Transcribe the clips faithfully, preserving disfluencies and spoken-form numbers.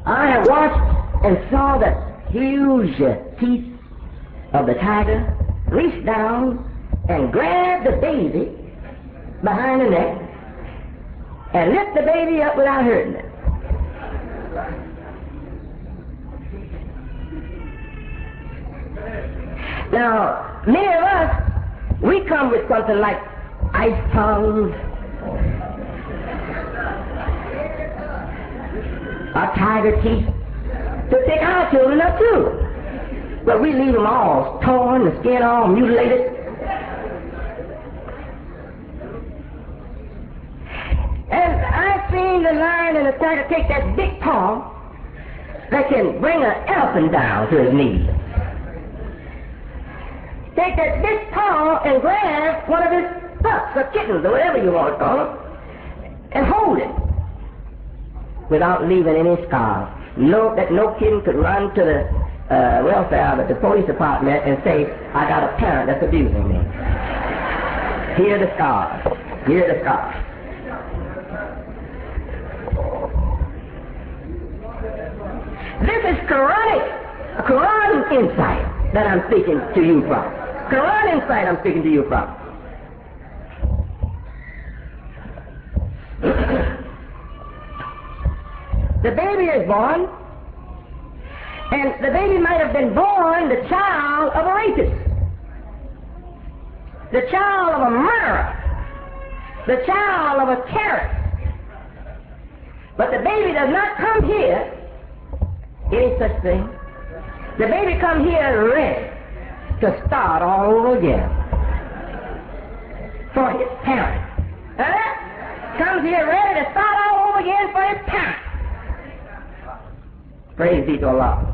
I have watched and saw the huge teeth of the tiger reach down and grab the baby behind the neck and lift the baby up without hurting it. Now, many of us, we come with something like ice tongues, or tiger teeth, to pick our children up too. But we leave them all torn, the skin all mutilated. And I've seen the lion and the tiger take that big paw that can bring an elephant down to his knees. Take that big paw and grab one of his pups or kittens or whatever you want to call them and hold it without leaving any scars. No, that no kitten could run to the uh, welfare, the police department and say, I got a parent that's abusing me. Here are the scars. Here are the scars. This is Quranic, Quran insight that I'm speaking to you from. Quran insight I'm speaking to you from. The baby is born, and the baby might have been born the child of a rapist, the child of a murderer, the child of a terrorist. But the baby does not come here any such thing. The baby comes here ready to start all over again for his parents. Huh? Comes here ready to start all over again for his parents. Praise be to Allah.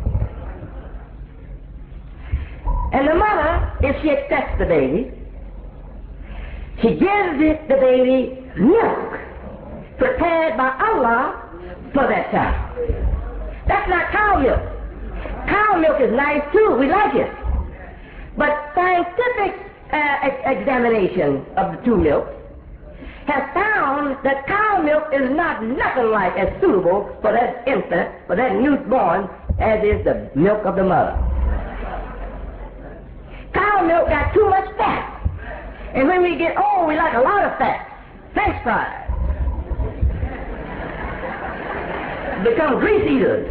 And the mother, if she accepts the baby, she gives it the baby milk prepared by Allah for that child. That's not cow milk. Cow milk is nice too. We like it. But scientific uh, ex- examination of the two milks has found that cow milk is not nothing like as suitable for that infant, for that newborn, as is the milk of the mother. Cow milk got too much fat. And when we get old, we like a lot of fat. French fries. Become grease eaters.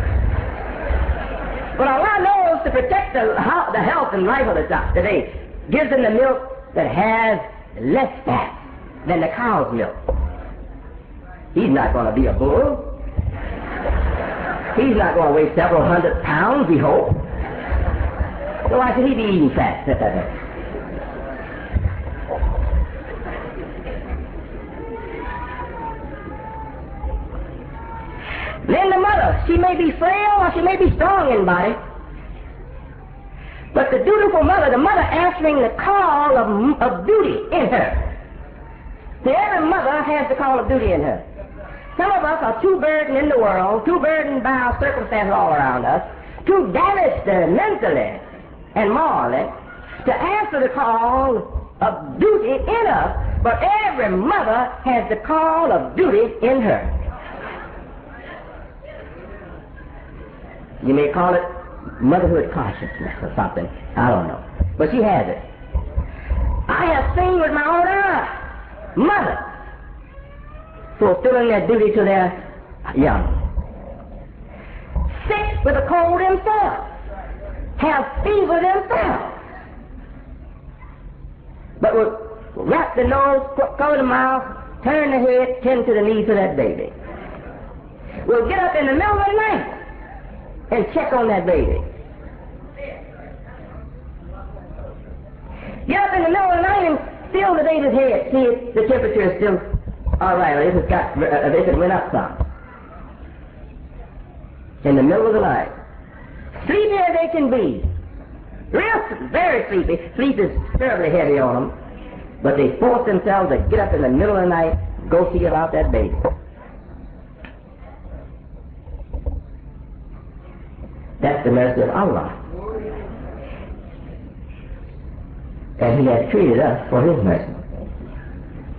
But Allah knows to protect the, the health and life of the child today, gives them the milk that has less fat than the cow's milk. He's not going to be a bull. He's not going to weigh several hundred pounds, we hope. So why should he be eating fat? Then the mother, she may be frail or she may be strong in body. But the dutiful mother, the mother answering the call of, of duty in her. See, every mother has the call of duty in her. Some of us are too burdened in the world, too burdened by our circumstances all around us, too damaged uh, mentally and morally to answer the call of duty in us. But every mother has the call of duty in her. You may call it motherhood consciousness or something. I don't know. But she has it. I have seen with my own eyes mothers fulfilling their duty to their young. Sick with a cold themselves. Have fever themselves. But will wrap the nose, cover the mouth, turn the head, tend to the needs of that baby. Will get up in the middle of the night and check on that baby. Get up in the middle of the night and feel the baby's head, see if the temperature is still all right, or if it's got, uh, if it went up some. In the middle of the night, sleepy as they can be, real, very sleepy. Sleep is terribly heavy on them, but they force themselves to get up in the middle of the night, go see about that baby. That's the mercy of Allah. And He has treated us for His mercy.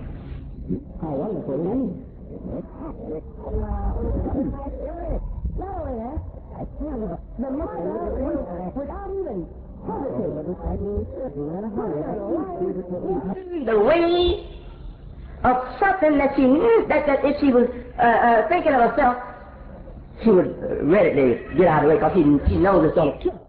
How wonderful, isn't it? the mother without even hesitating. The way of something that she knew that, that if she was uh, uh, thinking of herself, she was ready to get out of the way because she, she knows it's going to kill her.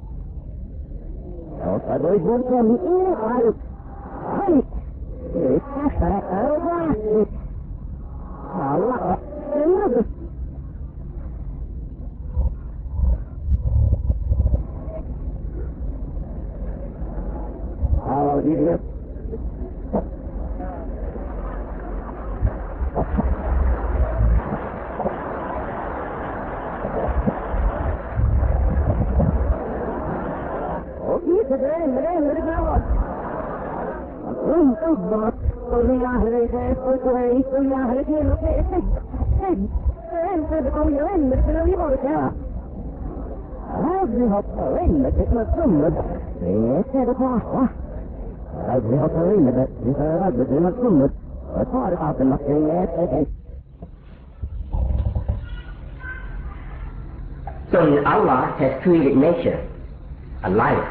So Allah has created nature, a life,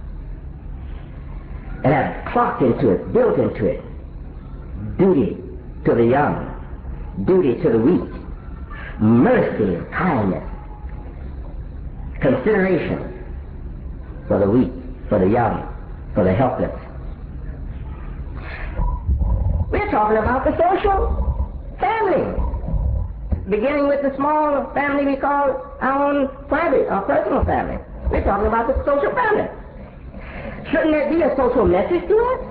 and have clocked into it, built into it, duty to the young, duty to the weak, mercy, kindness, consideration for the weak, for the young, for the helpless. We're talking about the social family, beginning with the small family we call our own private or personal family. We're talking about the social family. Shouldn't there be a social message to it?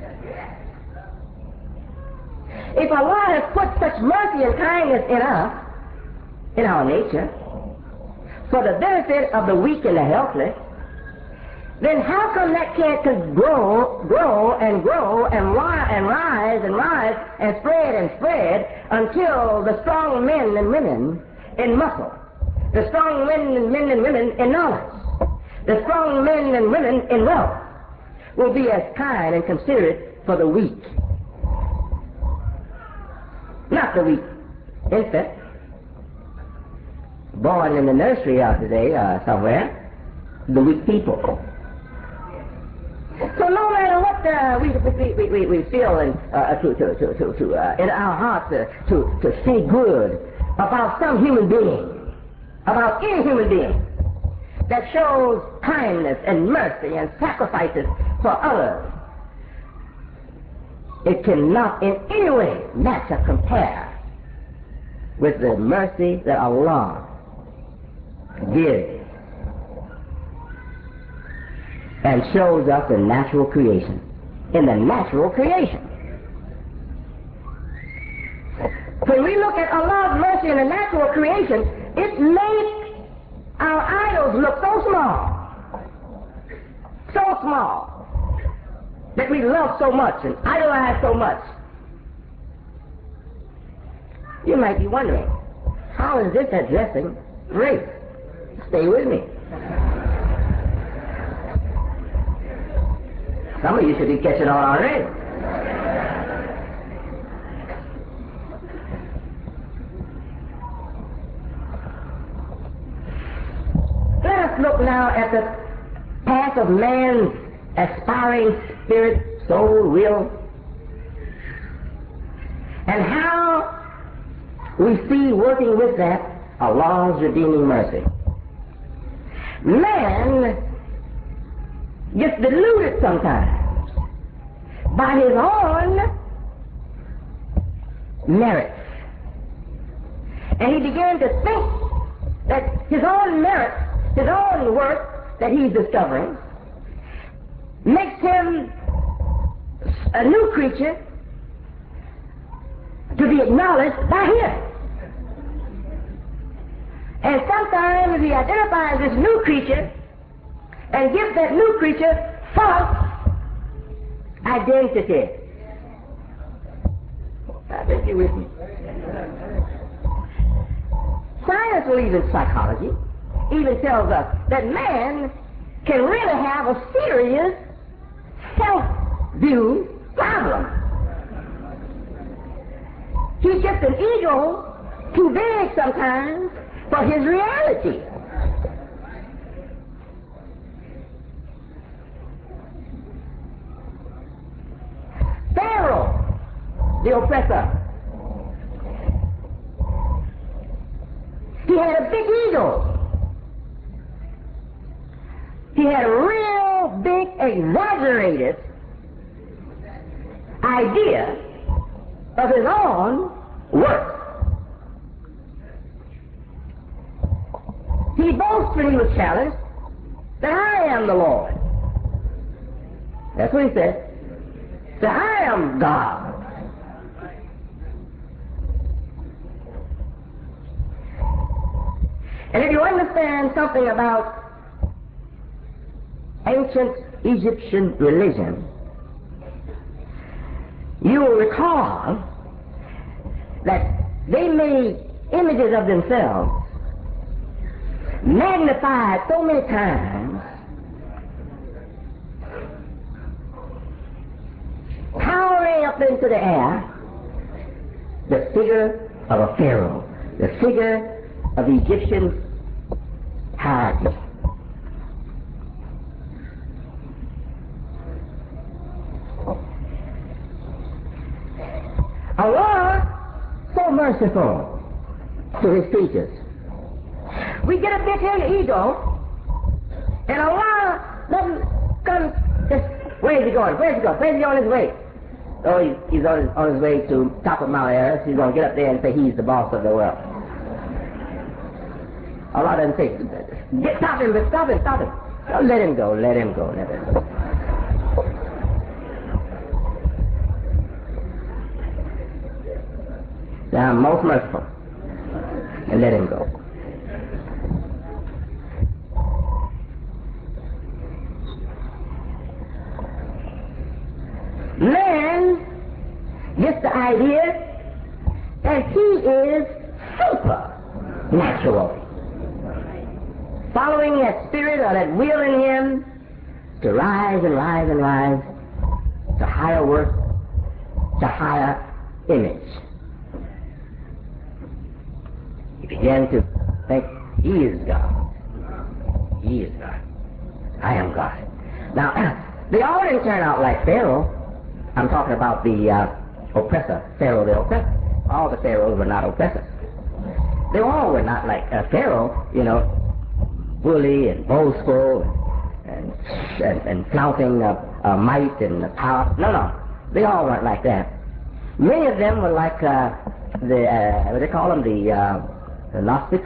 If Allah has put such mercy and kindness in us, in our nature, for the benefit of the weak and the helpless, then how come that can't grow, grow and grow and rise and rise and rise and spread and spread until the strong men and women in muscle, the strong men and men and women in knowledge, the strong men and women in wealth will be as kind and considerate for the weak. Not the weak infant, born in the nursery of today uh, somewhere, the weak people. So no matter what uh, we, we, we, we feel in, uh, to, to, to, to, to, uh, in our hearts uh, to, to say good about some human being, about any human being that shows kindness and mercy and sacrifices for others, it cannot in any way match or compare with the mercy that Allah gives and shows us in natural creation. In the natural creation. When we look at Allah's mercy in the natural creation, it makes our idols look so small, so small, that we love so much and idolize so much. You might be wondering, how is this addressing race? Stay with me. Some of you should be catching on already. Let us look now at the path of man's aspiring spirit, soul, will, and how we see working with that Allah's redeeming mercy. Man gets deluded sometimes by his own merits. And he began to think that his own merit, his own work that he's discovering, makes him a new creature to be acknowledged by him. And sometimes he identifies this new creature and gives that new creature false identity. I think you're with me. Science, or even psychology, even tells us that man can really have a serious self-view problem. He's just an ego too big sometimes for his reality. the oppressor. He had a big ego. He had a real big, exaggerated idea of his own work. He boasted, he was challenged, that I am the Lord. That's what he said. That I am God. And if you understand something about ancient Egyptian religion, you will recall that they made images of themselves magnified so many times, towering up into the air, the figure of a pharaoh, the figure of the Egyptian hierarchy. Allah, so merciful to his creatures. We get a big ego, and Allah doesn't come just, where's he going? Where's he going? Where's he on his way? Oh, he's, he's on, his, on his way to top of Mount Everest. He's going to get up there and say he's the boss of the world. Allah doesn't say, get, stop him, stop him, stop him. Oh, let him go, let him go, let him go. Now, I'm most merciful, and let him go. Man gets the idea that he is supernatural, following that spirit or that will in him to rise and rise and rise to higher worth, to higher image. He began to think, he is God. He is God. I am God. Now, they all didn't turn out like Pharaoh. I'm talking about the uh, oppressor, Pharaoh the oppressor. All the pharaohs were not oppressors. They all were not like uh, Pharaoh, you know, bully and boastful and and, and, and flaunting uh, uh, might and uh, power. No, no, they all weren't like that. Many of them were like uh, the uh, what do they call them, the, uh, the Gnostics,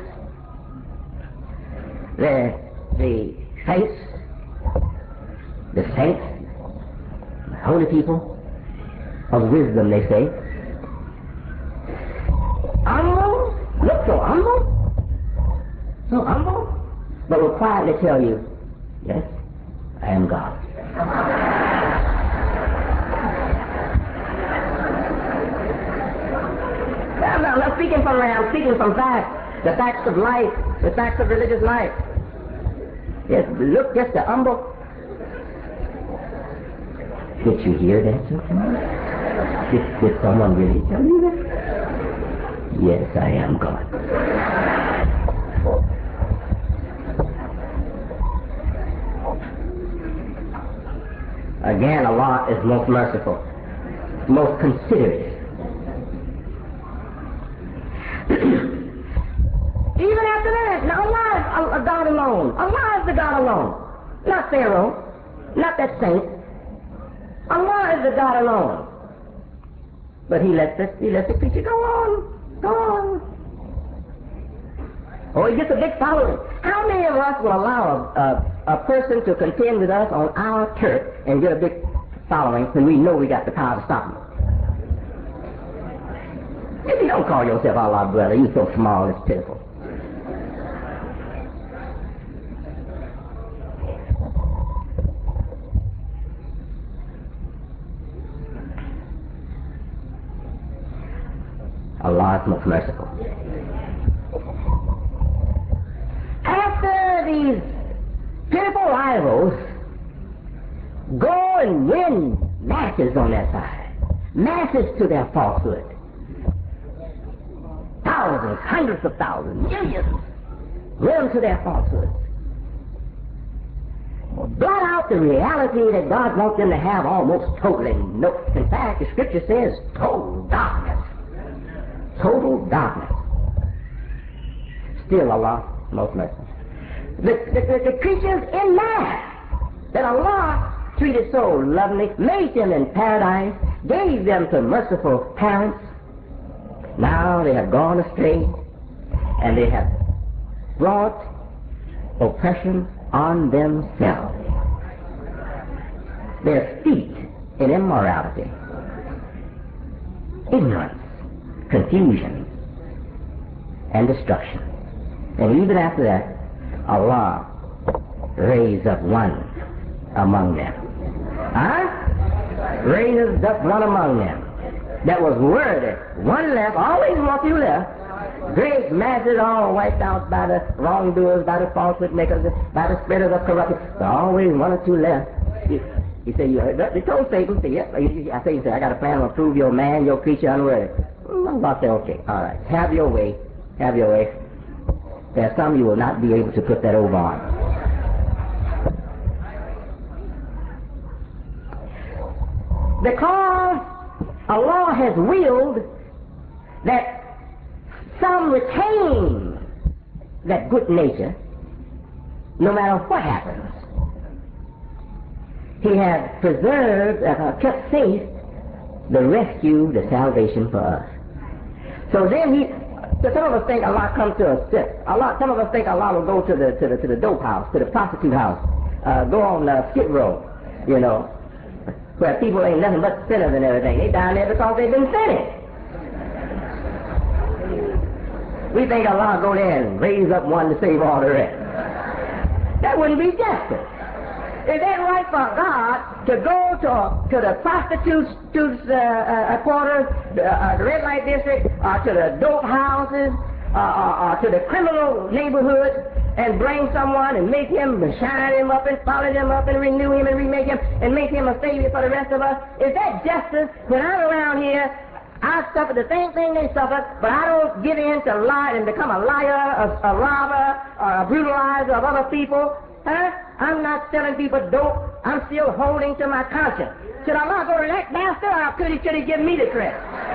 the the saints, the saints, the holy people of wisdom, they say. Humble, look so humble, so humble, but will quietly tell you, yes, I am God. I'm not, I'm not speaking from I'm speaking from facts, the facts of life, the facts of religious life. Yes, look just the humble. Did you hear that, something? Did, did someone really tell you that? Yes, I am God. Again, Allah is most merciful, most considerate. Even after that, now Allah is a, a God alone. Allah is the God alone. Not Pharaoh, not that saint. Allah is the God alone. But he lets it, he lets the creature go on, go on. Oh, he gets a big following. How many of us will allow a, a, a person to contend with us on our turf and get a big following when we know we got the power to stop him? If you don't call yourself Allah, brother, you're so small, it's pitiful. Allah is most merciful. After these pitiful rivals go and win masses on their side, masses to their falsehood, thousands, hundreds of thousands, millions run to their falsehood. blot out the reality that God wants them to have almost totally. No, in fact, the Scripture says total darkness. Total darkness. Still Allah, most merciful. The, the, the, the creatures in man that Allah treated so lovely, made them in paradise, gave them to merciful parents. Now they have gone astray, and they have brought oppression on themselves. They're steeped in immorality, ignorance, confusion, and destruction. And even after that, Allah raised up one among them. Huh? Raised up one among them that was worthy. One left, always one few left. Great masses all wiped out by the wrongdoers, by the falsehood makers, by the spreaders of corruption. There's always one or two left. He, he said, you, they told Satan, say, yes. I say, he said, I got a plan to prove your man, your creature unworthy. Allah said, okay, all right, have your way, have your way. There's some you will not be able to put that over on. Because Allah has willed that some retain that good nature, no matter what happens. He has preserved, uh, kept safe the rescue, the salvation for us. So then he, so some of us think Allah comes to us sick. Allah, some of us think Allah will go to the to the to the dope house, to the prostitute house, uh, go on uh, Skid Row, you know, where people ain't nothing but sinners and everything. They down there because they've been sinning. We think Allah go there and raise up one to save all the rest. That wouldn't be justice. Is that right for God to go to to the prostitutes uh, uh, quarters, the, uh, the red light district, or to the dope houses, uh, or, or to the criminal neighborhood, and bring someone and make him, shine him up and polish him up and renew him and remake him and make him a savior for the rest of us? Is that justice? When I'm around here, I suffer the same thing they suffer, but I don't give in to lie and become a liar, a, a robber, or a brutalizer of other people. Huh? I'm not selling people dope. I'm still holding to my conscience. Should Allah go to that bastard, or could he, could he give me the credit?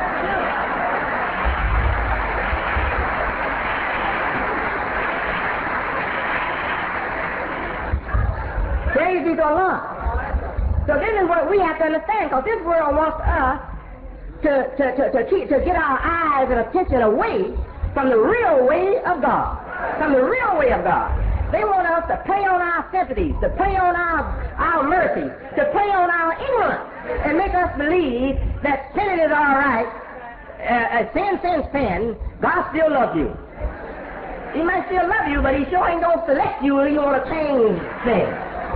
Praise be to Allah. So this is what we have to understand, because this world wants us to, to, to, to, keep, to get our eyes and attention away from the real way of God. From the real way of God. They want us to play on our sympathies, to play on our, our mercy, to play on our ignorance, and make us believe that sinning is all right. Uh, uh, sin, sin, sin. God still loves you. He might still love you, but he sure ain't going to select you if you want to change things.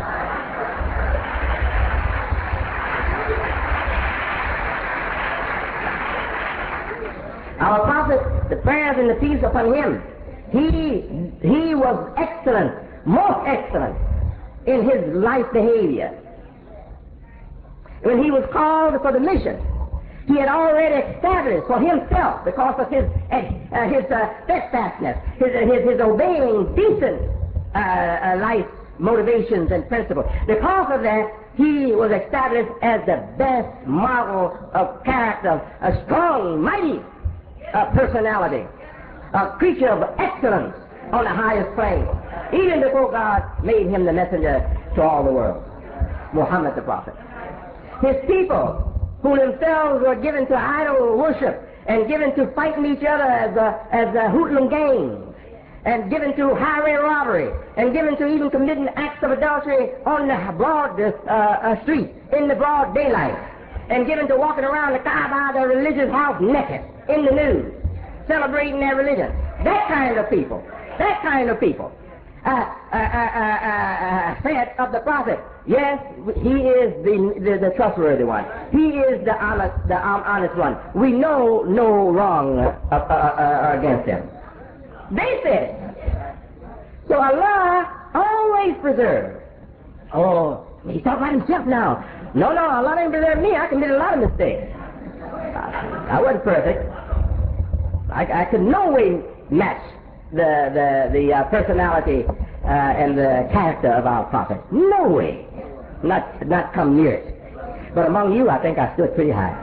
Our prophet, the prayers and the peace upon him, he he was excellent, most excellent in his life behavior. When he was called for the mission, he had already established for himself, because of his uh, his uh, steadfastness, his, uh, his his obeying decent uh, uh, life motivations and principles. Because of that, he was established as the best model of character, a strong, mighty uh, personality, a creature of excellence on the highest plane, even before God made him the messenger to all the world, Muhammad the Prophet. His people, who themselves were given to idol worship and given to fighting each other as a, as a hoodlum gangs, and given to highway robbery, and given to even committing acts of adultery on the broad uh, uh, street, in the broad daylight, and given to walking around the Kaaba, their religious house, naked, in the nude, celebrating their religion. That kind of people, that kind of people, uh, uh, uh, uh, uh, said of the prophet, yes, he is the, the, the trustworthy one. He is the honest, the um, honest one. We know no wrong uh, uh, uh, against him. They said it. So Allah always preserves. Oh, he's talking about himself now. No, no, Allah didn't preserve me. I committed a lot of mistakes. I, I wasn't perfect. I, I could no way match the the the uh, personality uh, and the character of our prophet. No way. Not, not come near it. But among you, I think I stood pretty high.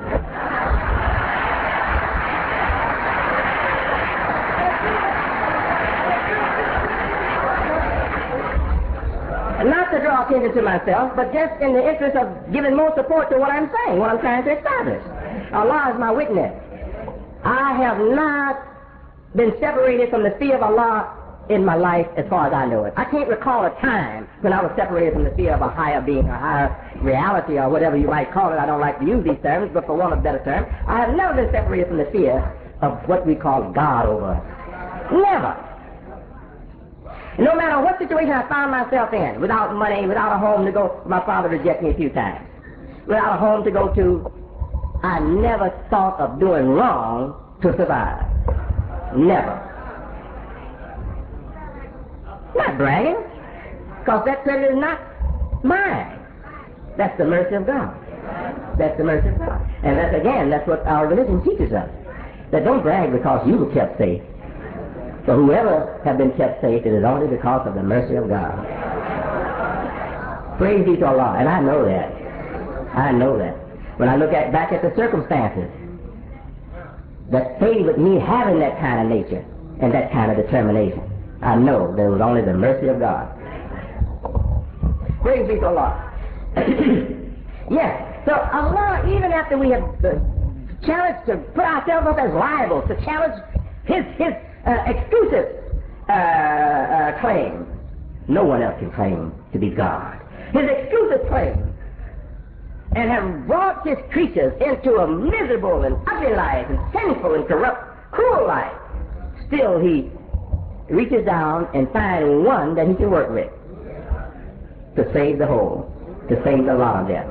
Not to draw attention to myself, but just in the interest of giving more support to what I'm saying, what I'm trying to establish. Allah is my witness. I have not been separated from the fear of Allah in my life as far as I know it. I can't recall a time when I was separated from the fear of a higher being, a higher reality, or whatever you might call it. I don't like to use these terms, but for want of a better term, I have never been separated from the fear of what we call God over us. Never. No matter what situation I found myself in, without money, without a home to go, my father rejected me a few times, without a home to go to, I never thought of doing wrong to survive. Never. Not bragging, because that privilege is not mine. That's the mercy of God. That's the mercy of God. And that's, again, that's what our religion teaches us. That don't brag because you were kept safe. For whoever have been kept safe, it is only because of the mercy of God. Praise be to Allah. And I know that. I know that. When I look at back at the circumstances that favored me having that kind of nature and that kind of determination, I know there was only the mercy of God. Praise be to Allah. Yes. So Allah, even after we have uh, challenged to put ourselves up as liable to challenge His His uh, exclusive uh, uh, claim, no one else can claim to be God. His exclusive claim, and have brought His creatures into a miserable and ugly life, and sinful and corrupt, cruel life. Still, He reaches down and finds one that He can work with to save the whole, to save the lot of them.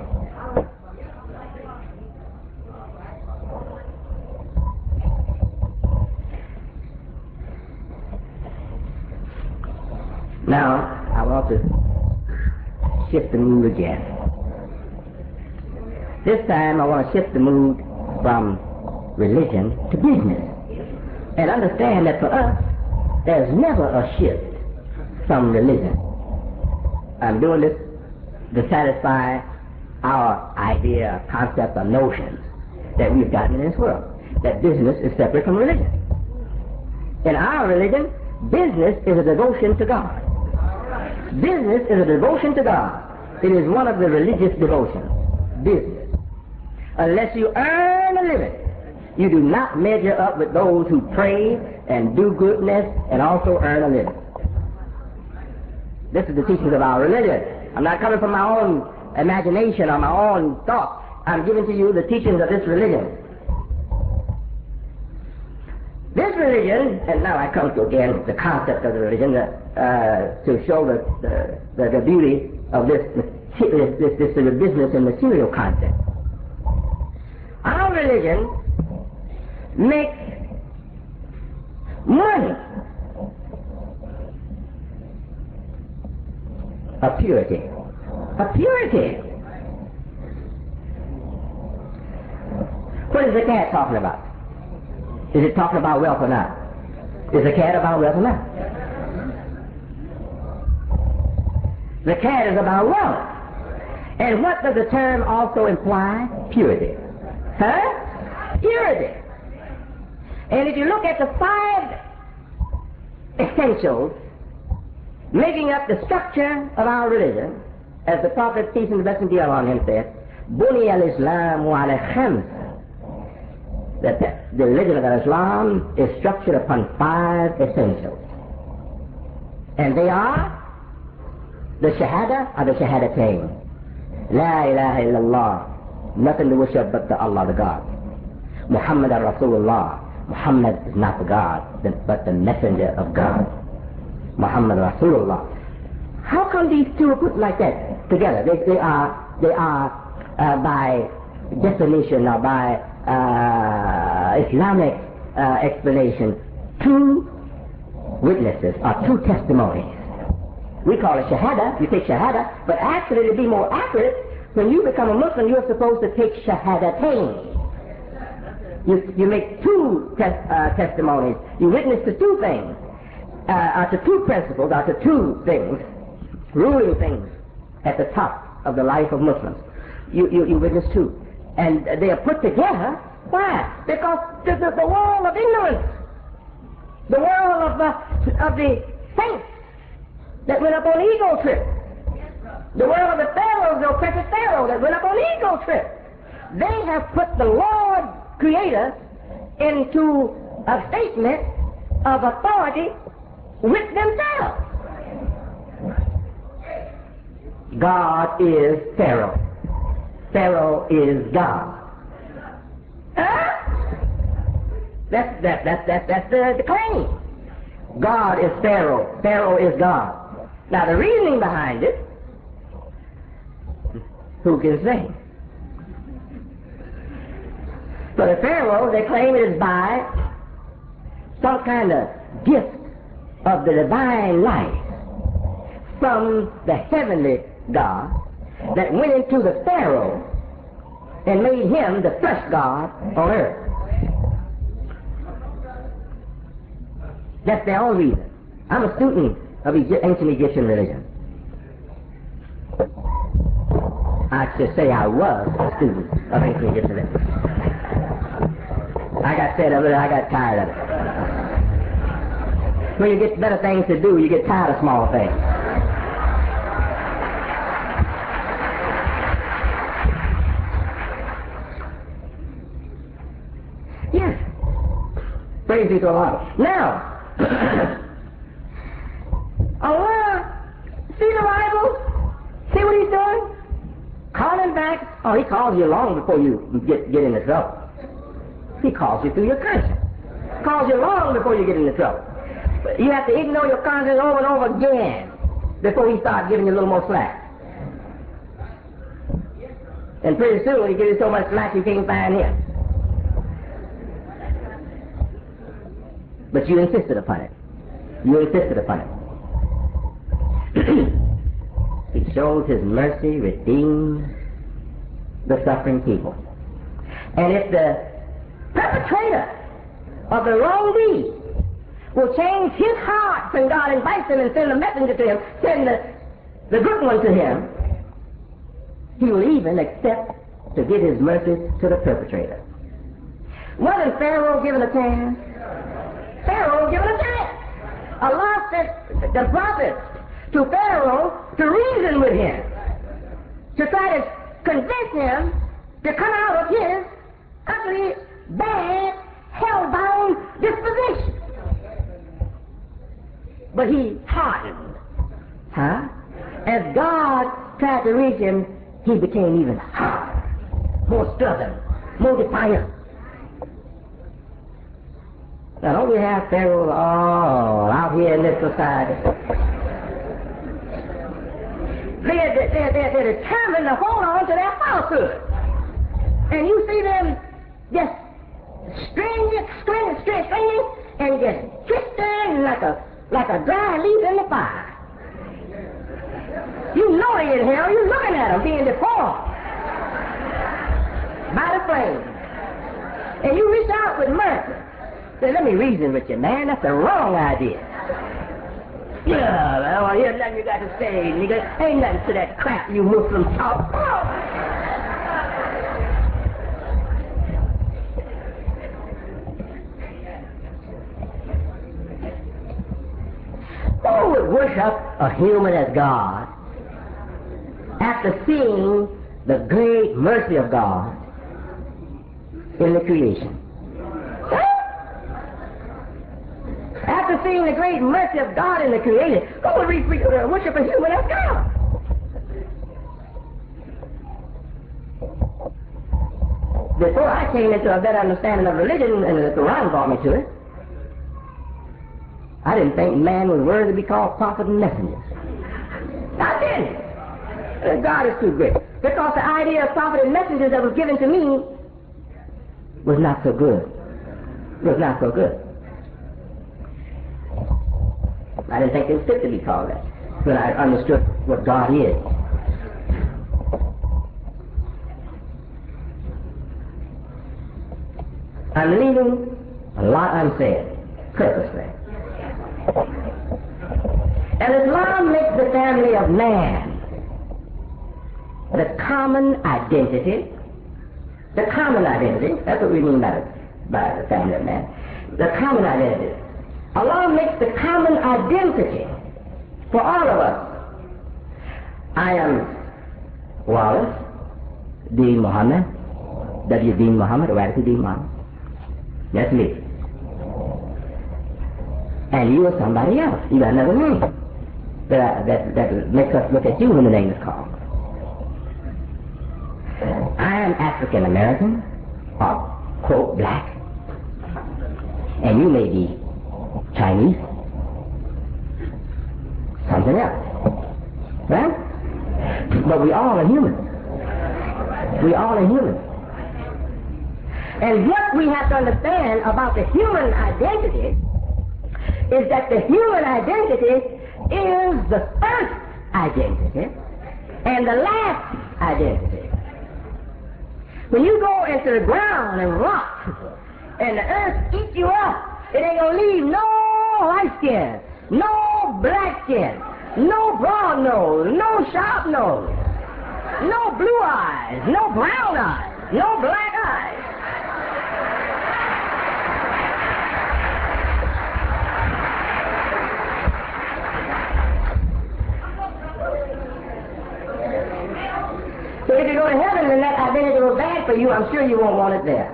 Now, I want to shift the mood again. This time I want to shift the mood from religion to business. And understand that for us, there's never a shift from religion. I'm doing this to satisfy our idea, concept, or notions that we've gotten in this world, that business is separate from religion. In our religion, business is a devotion to God. Business is a devotion to God. It is one of the religious devotions. Business. Unless you earn a living, you do not measure up with those who pray and do goodness and also earn a living. This is the teachings of our religion. I'm not coming from my own imagination or my own thought. I'm giving to you the teachings of this religion. This religion, and now I come to again the concept of the religion uh, to show the, the, the, the beauty of this, this, this, this sort of business and material concept. Our religion makes money a purity. A purity. What is the cat talking about? Is it talking about wealth or not? Is the cat about wealth or not? The cat is about wealth. And what does the term also imply? Purity. Huh? Purity. And if you look at the five essentials making up the structure of our religion, as the Prophet, peace and blessing be upon him, said, Buni al-Islam ala khams, that the religion of Islam is structured upon five essentials. And they are the Shahada or the Shahadatayn. La ilaha illallah, nothing to worship but the Allah, the God. Muhammad Rasulullah, Muhammad is not the God, but the messenger of God. Muhammad Rasulullah. How come these two are put like that together? They, they are, they are uh, by definition or by uh, Islamic uh, explanation, two witnesses or two testimonies. We call it Shahada, you take Shahada, but actually to be more accurate, when you become a Muslim, you're supposed to take Shahadatayn. You, you make two tes- uh, testimonies. You witness to two things. uh, are to two principles, are to two things, ruling things at the top of the life of Muslims. You, you, you witness two. And they are put together. Why? Because the, the, the world of ignorance, the world of the, of the saints that went up on ego trip, the world of the pharaohs, the oppressive pharaoh that went up on ego trip, they have put the Lord Creator into a statement of authority with themselves. God is Pharaoh. Pharaoh is God. Huh? That's, that, that, that, that's the, the claim. God is Pharaoh. Pharaoh is God. Now the reasoning behind it, who can say? For the Pharaoh, they claim it is by some kind of gift of the divine life from the heavenly God that went into the Pharaoh and made him the first God on earth. That's their own reason. I'm a student of Egy- ancient Egyptian religion. I should say I was a student of ancient Egyptian religion. I got fed of it, I got tired of it. When you get better things to do, you get tired of small things. Yes. Praise be to Allah. Now, Allah, see the Bible? See what he's doing? Calling back. Oh, he calls you long before you get, get into trouble. He calls you through your conscience. Calls you long before you get into trouble. But you have to ignore your conscience over and over again before he starts giving you a little more slack. And pretty soon he gives you so much slack you can't find him. But you insisted upon it. You insisted upon it. He shows his mercy, redeems the suffering people. And if the perpetrator of the wrong deed will change his heart when God invites him and send a messenger to him, send the, the good one to him, he will even accept to give his mercy to the perpetrator. Wasn't Pharaoh given a chance? Pharaoh was given a chance. Allah sent the prophet to Pharaoh to reason with him, to try to convince him to come out of his ugly, bad, hell-bound disposition. But he hardened. Huh? As God tried to reach him, he became even harder, more stubborn, more defiant. Now, don't we have Pharaohs all out here in this society? They're, they're, they're, they're determined to hold on to their falsehood. And you see them just stringing, stringing, stringing, stringing, and just twisting like a, like a dry leaf in the fire. You know they're in hell. You're looking at them being deformed by the flame. And you reach out with mercy. Say, let me reason with you, man. That's the wrong idea. Yeah, well, here's nothing you got to say, nigga. Ain't nothing to that crap you Muslims talk. Oh. Who would worship a human as God after seeing the great mercy of God in the creation? After seeing the great mercy of God in the creation, who would re- re- uh, worship a human as God? Before I came into a better understanding of religion, and the Quran brought me to it, I didn't think man was worthy to be called prophet and messenger. I didn't. And God is too great. Because the idea of prophet and messenger that was given to me was not so good. Was not so good. I didn't think it was fit to be called that. But I understood what God is. I'm leaving a lot unsaid, purposely. family of man, the common identity, the common identity, that's what we mean by the, by the family of man, the common identity. Allah makes the common identity for all of us. I am Wallace D. Muhammad, W. D. Muhammad, or Radical D. Muhammad. That's me. And you are somebody else. You got another name that, that, that makes us look at you when the name is called. I am African American, or quote black, and you may be Chinese, something else, right? But we all are human. We all are human. And what we have to understand about the human identity is that the human identity is the first identity and the last identity. When you go into the ground and rock and the earth eats you up, it ain't gonna leave no white skin, no black skin, no broad nose, no sharp nose, no blue eyes, no brown eyes, no black eyes. So if you go to heaven and that identity was bad for you, I'm sure you won't want it there.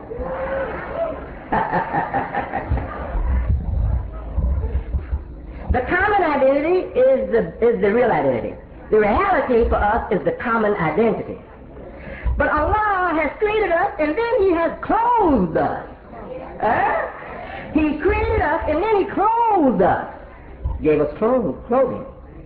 The common identity is the, is the real identity. The reality for us is the common identity. But Allah has created us and then He has clothed us. Uh, he created us and then He clothed us. Gave us clothes, clothing.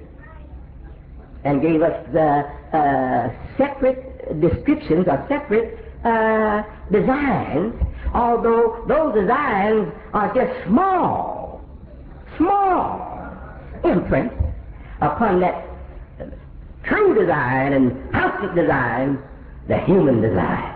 And gave us the uh, separate descriptions or separate uh, designs, although those designs are just small, small imprint upon that true design and constant design, the human design.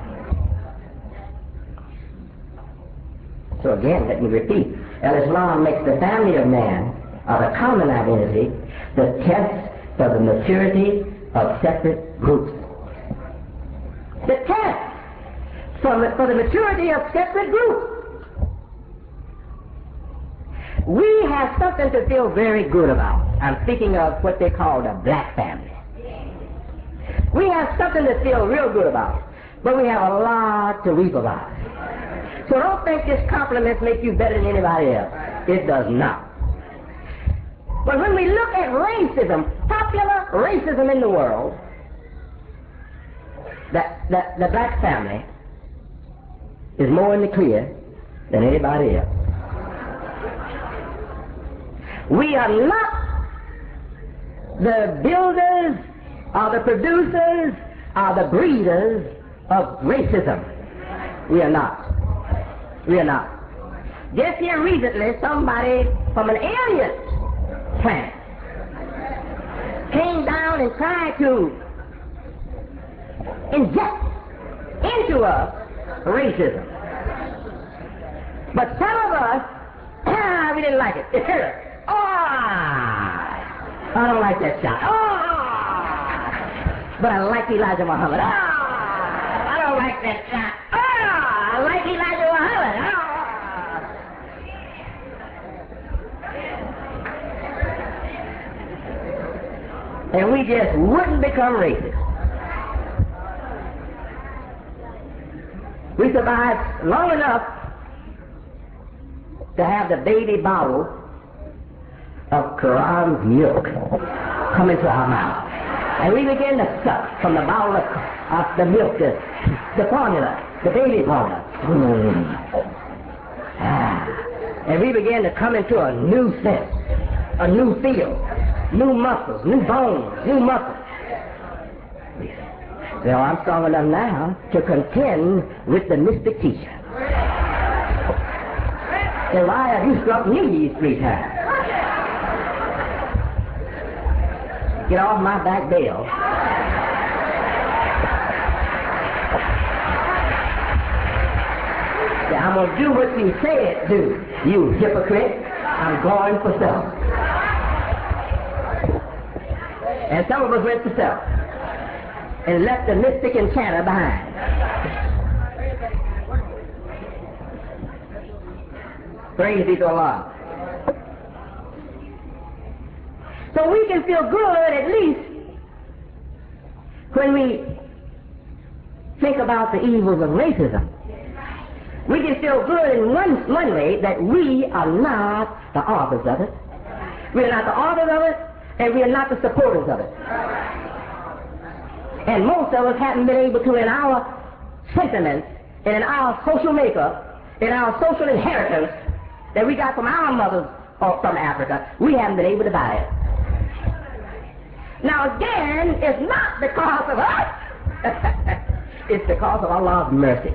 So again, let me repeat. Al-Islam makes the family of man, or the common identity, the test for the maturity of separate groups. The test for, for the maturity of separate groups. We have something to feel very good about. I'm speaking of what they call the black family. We have something to feel real good about, but we have a lot to weep about. So don't think this compliments make you better than anybody else. It does not. But when we look at racism, popular racism in the world, that, that the black family is more in the clear than anybody else. We are not the builders or the producers or the breeders of racism. We are not. We are not. Just here recently, somebody from an alien planet came down and tried to inject into us racism. But some of us, ah, we didn't like it. It hurt us. Ah, I don't like that shot. Ah, but I like Elijah Muhammad. Ah, I don't like that shot. Ah, I like Elijah Muhammad. Ah. And we just wouldn't become racist. We survived long enough to have the baby bottle of Quran's milk come into our mouth. And we began to suck from the bottle of, of the milk, the, the formula, the baby formula. Mm. Ah. And we began to come into a new sense, a new feel, new muscles, new bones, new muscles. So I'm strong enough now to contend with the mystic teacher. So why have you struck me these three times? Get off my back, Bill. Yeah, I'm going to do what you said do, you hypocrite. I'm going for some. And some of us went to self and left the mystic enchanter behind. Praise be to Allah. So we can feel good at least when we think about the evils of racism. We can feel good in one, one way that we are not the authors of it. We are not the authors of it, and we are not the supporters of it. And most of us haven't been able to, in our sentiments, and in our social makeup, in our social inheritance that we got from our mothers or from Africa, we haven't been able to buy it. Now again, it's not because of us. It's because of Allah's mercy.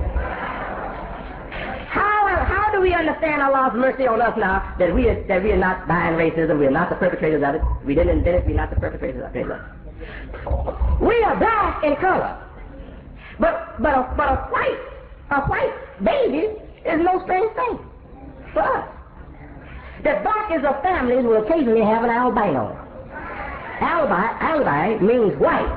How, how do we understand Allah's mercy on us now that we are, that we are not buying racism, we are not the perpetrators of it, we didn't invent it, we're not the perpetrators of it. We are black in color. But, but, a, but a white, a white baby is no strange thing for us. The blackest of families will occasionally have an albino. Albi, albi means white.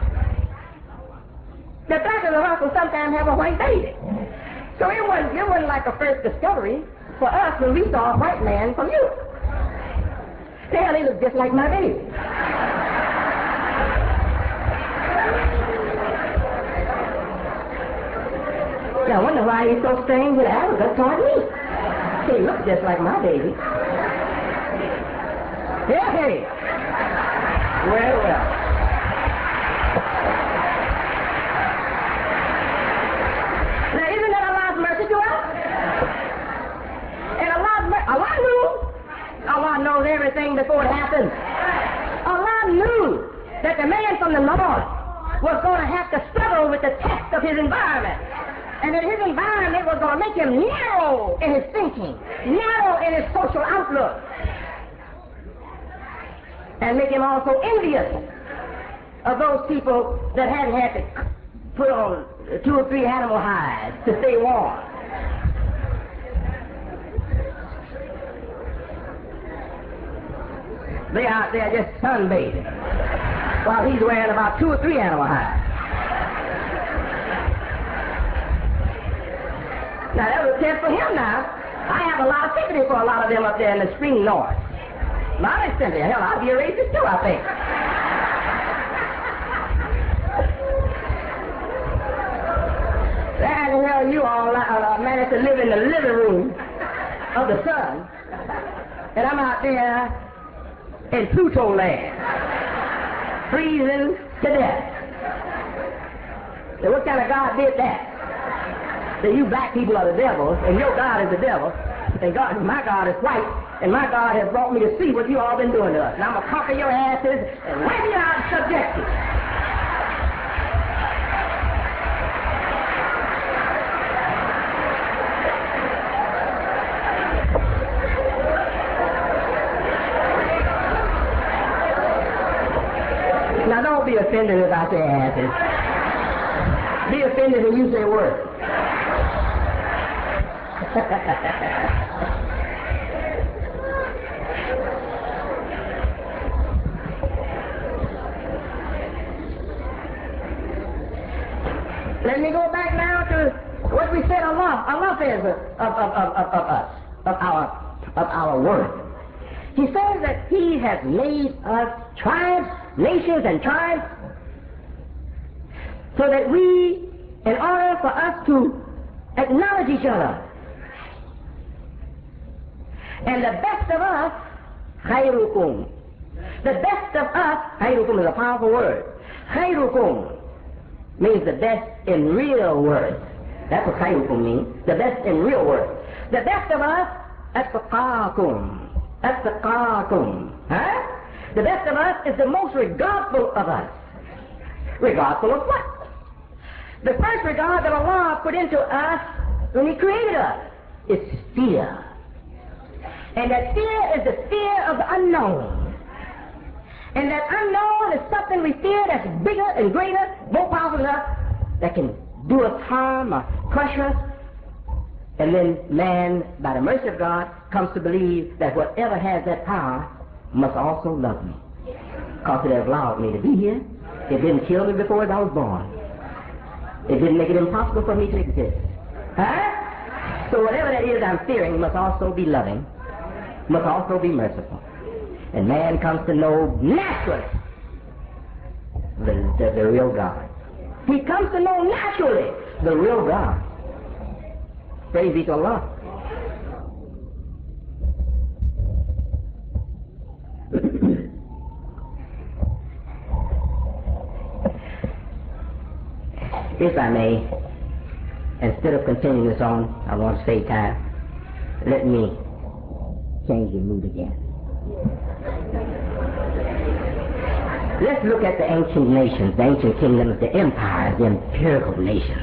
The blackest of us will sometimes have a white baby. So it wasn't, it wasn't like a first discovery for us when we saw a white man from Europe. Hell, he looked just like my baby. Now I wonder why he's so strange in Africa toward me. He looks just like my baby. Yeah, hey. Well, well. Now, isn't that Allah's mercy to us? And Allah's mercy, Allah knew. Allah knows everything before it happens. Allah knew that the man from the north was going to have to struggle with the test of his environment. And that his environment was going to make him narrow in his thinking, narrow in his social outlook, and make him also envious of those people that hadn't had to put on two or three animal hides to stay warm. They out there just sunbathing while he's wearing about two or three animal hides. Now that was a test for him now. I have a lot of sympathy for a lot of them up there in the extreme north. A lot of sympathy. Hell, I'd be a racist too, I think. And hell, you all uh, managed to live in the living room of the sun. And I'm out there in Pluto land, freezing to death. So what kind of God did that? That you black people are the devils, and your God is the devil, and God, my God is white, and my God has brought me to see what you all been doing to us. And I'm going to conquer your asses and wipe you out and subject you. Now don't be offended if I say asses. Be offended when you say words. Let me go back now to what we said Allah, Allah says of, of, of, of, of us, of our, of our worth. He says that He has made us tribes, nations and tribes, so that we, in order for us to acknowledge each other, and the best of us, khayrukum. The best of us, khayrukum is a powerful word. Khayrukum means the best in real words. That's what khayrukum means. The best in real words. The best of us, atqakum. Atqakum. Huh? The best of us is the most regardful of us. Regardful of what? The first regard that Allah put into us when He created us is fear. And that fear is the fear of the unknown. And that unknown is something we fear that's bigger and greater, more powerful than us, that can do us harm or crush us. And then man, by the mercy of God, comes to believe that whatever has that power must also love me. Because it has allowed me to be here. It didn't kill me before I was born. It didn't make it impossible for me to exist. Huh? So whatever that is I'm fearing must also be loving, must also be merciful. And man comes to know naturally the, the, the real God. He comes to know naturally the real God. Praise be to Allah. If I may, instead of continuing this on, I want to save time. Let me change the mood again. Let's look at the ancient nations, the ancient kingdoms, the empires, the empirical nations,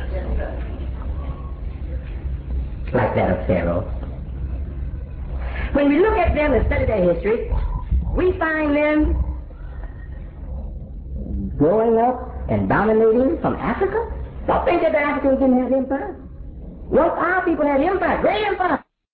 like that of Pharaoh. When we look at them and study their history, we find them growing up and dominating from Africa. Don't think that the Africans didn't have empire. Once our people had empire, great empire.